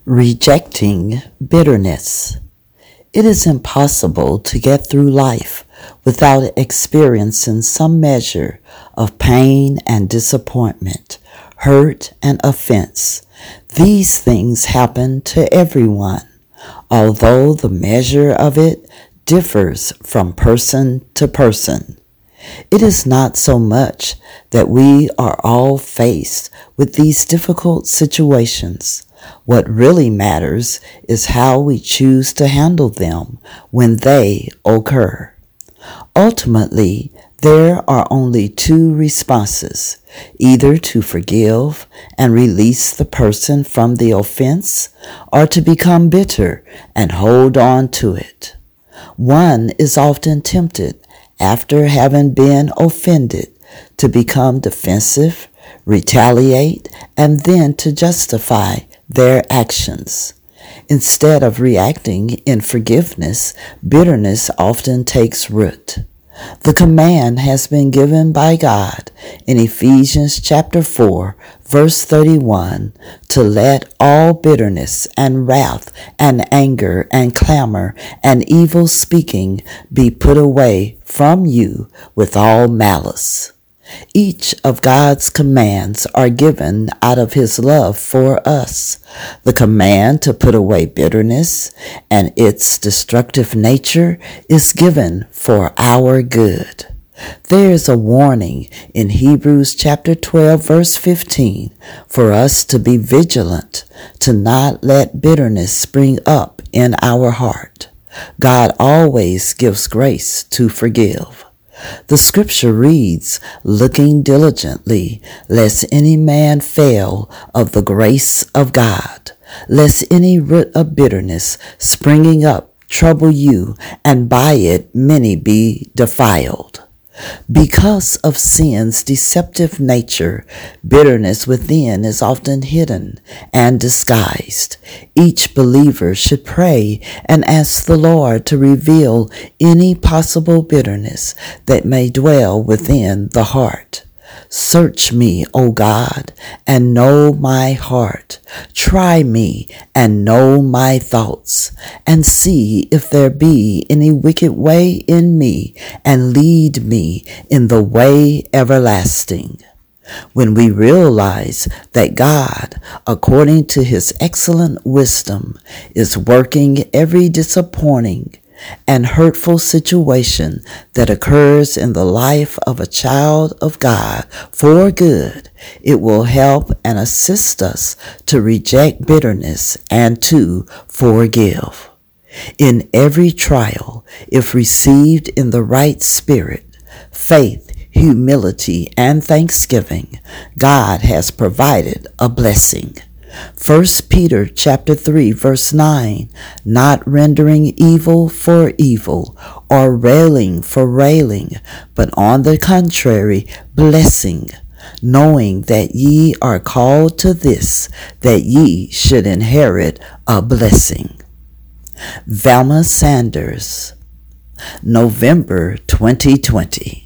Rejecting bitterness. It is impossible to get through life without experiencing some measure of pain and disappointment, hurt and offense. These things happen to everyone, although the measure of it differs from person to person. It is not so much that we are all faced with these difficult situations. What really matters is how we choose to handle them when they occur. Ultimately, there are only two responses: either to forgive and release the person from the offense, or to become bitter and hold on to it. One is often tempted, after having been offended, to become defensive, retaliate, and then to justify their actions. Instead of reacting in forgiveness, bitterness often takes root. The command has been given by God in Ephesians chapter 4, verse 31, to let all bitterness and wrath and anger and clamor and evil speaking be put away from you with all malice. Each of God's commands are given out of His love for us. The command to put away bitterness and its destructive nature is given for our good. There is a warning in Hebrews chapter 12, verse 15, for us to be vigilant, to not let bitterness spring up in our heart. God always gives grace to forgive. The scripture reads, looking diligently, lest any man fail of the grace of God, lest any root of bitterness springing up trouble you, and by it many be defiled. Because of sin's deceptive nature, bitterness within is often hidden and disguised. Each believer should pray and ask the Lord to reveal any possible bitterness that may dwell within the heart. Search me, O God, and know my heart. Try me and know my thoughts, and see if there be any wicked way in me, and lead me in the way everlasting. When we realize that God, according to His excellent wisdom, is working every disappointing and hurtful situation that occurs in the life of a child of God for good, it will help and assist us to reject bitterness and to forgive. In every trial, if received in the right spirit, faith, humility, and thanksgiving, God has provided a blessing. 1 Peter chapter 3 verse 9, not rendering evil for evil or railing for railing, but on the contrary, blessing, knowing that ye are called to this, that ye should inherit a blessing. Velma Sanders, November 2020.